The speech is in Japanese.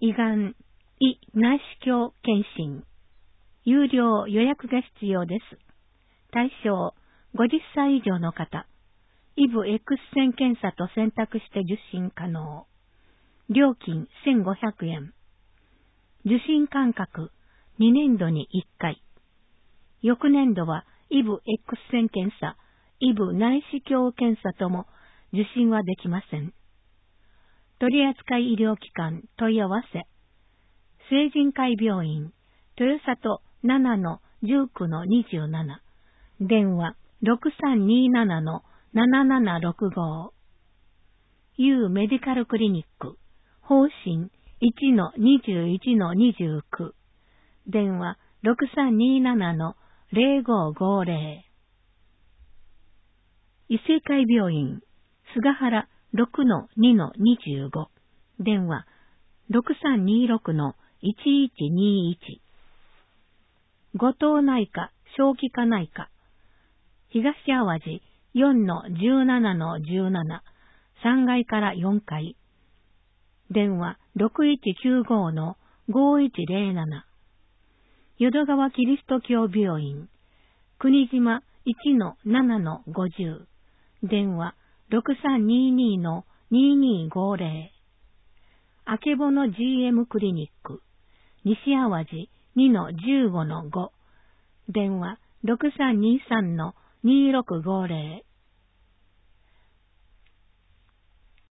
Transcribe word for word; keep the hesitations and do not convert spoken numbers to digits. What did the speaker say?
胃がん、胃内視鏡検診。有料予約が必要です。対象、ごじゅっさい以上の方。胃部 X 線検査と選択して受診可能。料金せんごひゃくえん。受診間隔、にねんどにいっかい。翌年度は胃部 X 線検査、胃部内視鏡検査とも受診はできません。取扱医療機関問い合わせ。成人会病院、豊里ななのじゅうきゅうのにじゅうなな。電話ろくさんにななのななななろくご。U メディカルクリニック、方針いちのにじゅういちのにじゅうきゅう。電話ろくさんにななのぜろごごぜろ。異性会病院、菅原ろくのにのにじゅうご。電話ろくさんにろくのいちいちにいち。後藤内科、小児科内科、東淡路よんのじゅうななのじゅうなな。さんがいからよんかい。電話ろくいちきゅうごのごいちぜろなな。淀川キリスト教病院、国島いちのななのごじゅう。電話ろくさんににのににごぜろ。あけぼの ジーエム クリニック、西淡路にのじゅうごのご。電話ろくさんにさんのにろくごぜろ。